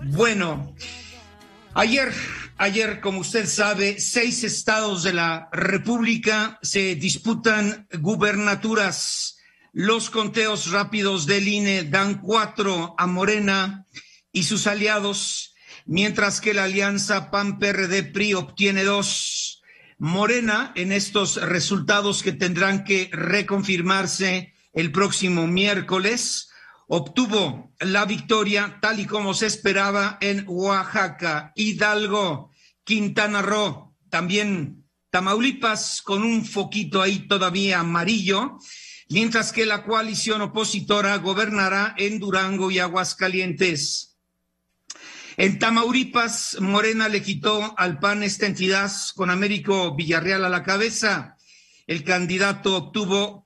Bueno, ayer, como usted sabe, 6 estados de la República se disputan gubernaturas. Los conteos rápidos del INE dan 4 a Morena y sus aliados, mientras que la alianza PAN-PRD-PRI obtiene 2. Morena, en estos resultados que tendrán que reconfirmarse el próximo miércoles, obtuvo la victoria tal y como se esperaba en Oaxaca, Hidalgo, Quintana Roo, también Tamaulipas, con un foquito ahí todavía amarillo, mientras que la coalición opositora gobernará en Durango y Aguascalientes. En Tamaulipas, Morena le quitó al PAN esta entidad con Américo Villarreal a la cabeza. El candidato obtuvo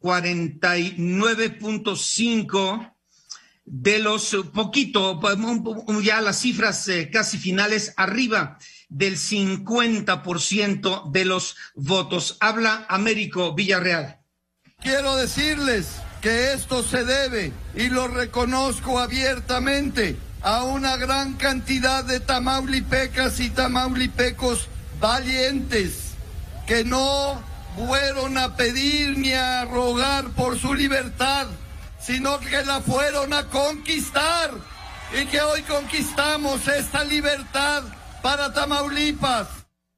49.5 de los ya las cifras casi finales, arriba del 50% de los votos. Habla Américo Villarreal. Quiero decirles que esto se debe, y lo reconozco abiertamente, a una gran cantidad de tamaulipecas y tamaulipecos valientes que no fueron a pedir ni a rogar por su libertad, sino que la fueron a conquistar, y que hoy conquistamos esta libertad para Tamaulipas.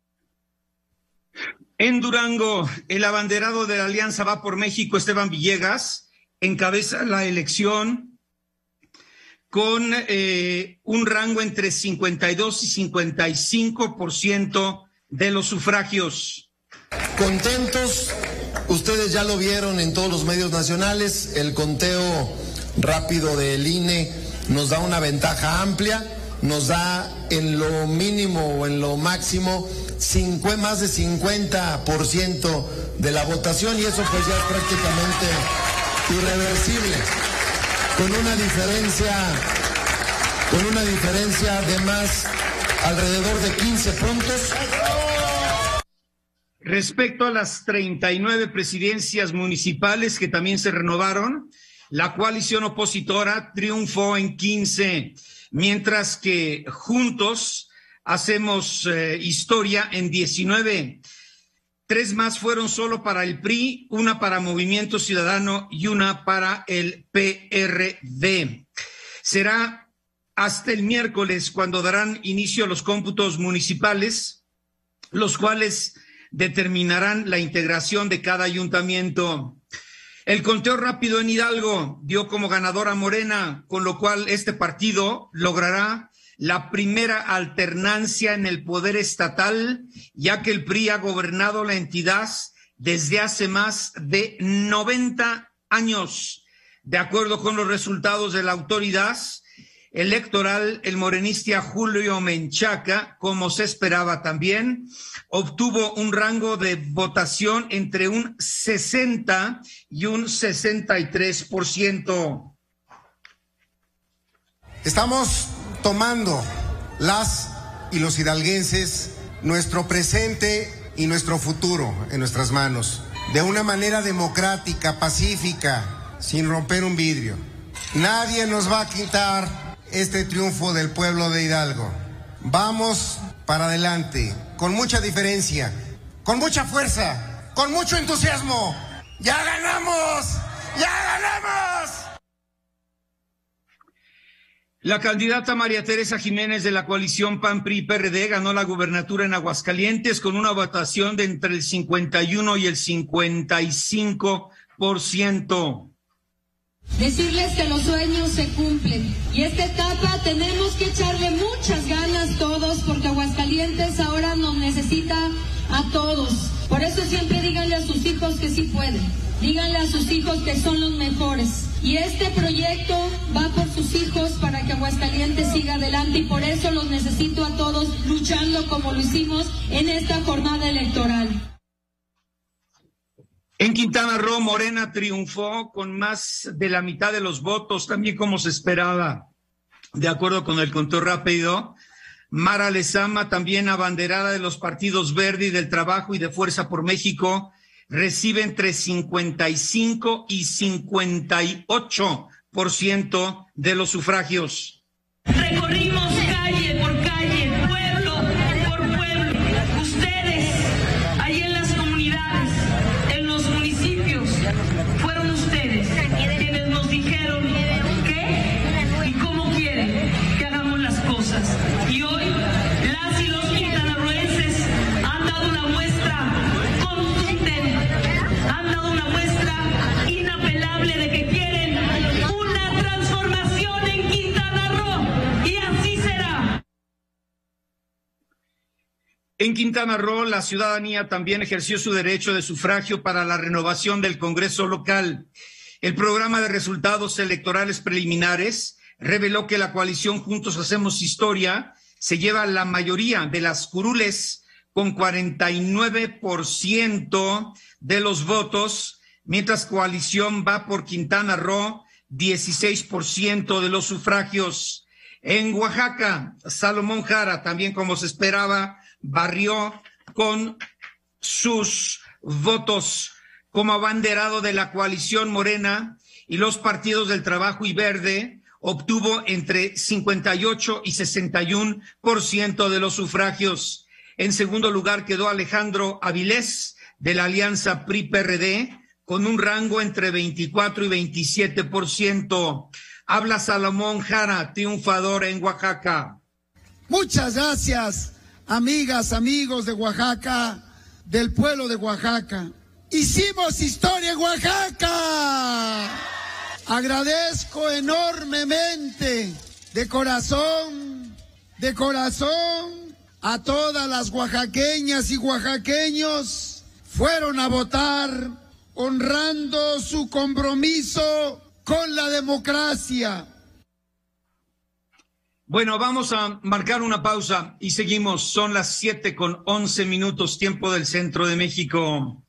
En Durango, el abanderado de la Alianza Va por México, Esteban Villegas, encabeza la elección con un rango entre 52 y 55% de los sufragios. Contentos, ustedes ya lo vieron en todos los medios nacionales, el conteo rápido del INE nos da una ventaja amplia, nos da en lo mínimo o en lo máximo más de 50% de la votación, y eso pues ya es prácticamente irreversible, con una diferencia de más alrededor de 15 puntos. Respecto a las 39 presidencias municipales que también se renovaron, la coalición opositora triunfó en 15, mientras que juntos hacemos historia en 19. 3 más fueron solo para el PRI, una para Movimiento Ciudadano y una para el PRD. Será hasta el miércoles cuando darán inicio a los cómputos municipales, los cuales determinarán la integración de cada ayuntamiento. El conteo rápido en Hidalgo dio como ganador a Morena, con lo cual este partido logrará la primera alternancia en el poder estatal, ya que el PRI ha gobernado la entidad desde hace más de 90 años. De acuerdo con los resultados de la autoridad electoral, el morenista Julio Menchaca, como se esperaba también, obtuvo un rango de votación entre un 60 y un 63%. Estamos tomando las y los hidalguenses nuestro presente y nuestro futuro en nuestras manos, de una manera democrática, pacífica, sin romper un vidrio. Nadie nos va a quitar este triunfo del pueblo de Hidalgo. Vamos para adelante, con mucha diferencia, con mucha fuerza, con mucho entusiasmo. ¡Ya ganamos! ¡Ya ganamos! La candidata María Teresa Jiménez de la coalición PAN-PRI-PRD ganó la gubernatura en Aguascalientes con una votación de entre el 51 y el 55%. Decirles que los sueños se cumplen, y esta etapa tenemos que echarle muchas ganas todos, porque Aguascalientes ahora nos necesita a todos. Por eso siempre díganle a sus hijos que sí pueden, díganle a sus hijos que son los mejores. Y este proyecto va por sus hijos para que Aguascalientes siga adelante, y por eso los necesito a todos luchando como lo hicimos en esta jornada electoral. En Quintana Roo, Morena triunfó con más de la mitad de los votos, también como se esperaba. De acuerdo con el conteo rápido, Mara Lezama, también abanderada de los partidos Verde y del Trabajo y de Fuerza por México, recibe entre 55 y 58% de los sufragios. Recorrimos calle En Quintana Roo, la ciudadanía también ejerció su derecho de sufragio para la renovación del Congreso local. El programa de resultados electorales preliminares reveló que la coalición Juntos Hacemos Historia se lleva la mayoría de las curules con 49% de los votos, mientras Coalición Va por Quintana Roo 16% de los sufragios. En Oaxaca, Salomón Jara, también como se esperaba, barrió con sus votos como abanderado de la coalición Morena y los partidos del Trabajo y Verde. Obtuvo entre 58 y 61% de los sufragios. En segundo lugar quedó Alejandro Avilés de la Alianza PRI-PRD con un rango entre 24 y 27%. Habla Salomón Jara, triunfador en Oaxaca. Muchas gracias, amigas, amigos de Oaxaca, del pueblo de Oaxaca. ¡Hicimos historia en Oaxaca! Agradezco enormemente, de corazón, a todas las oaxaqueñas y oaxaqueños. Fueron a votar honrando su compromiso con la democracia. Bueno, vamos a marcar una pausa y seguimos. Son las 7:11, tiempo del centro de México.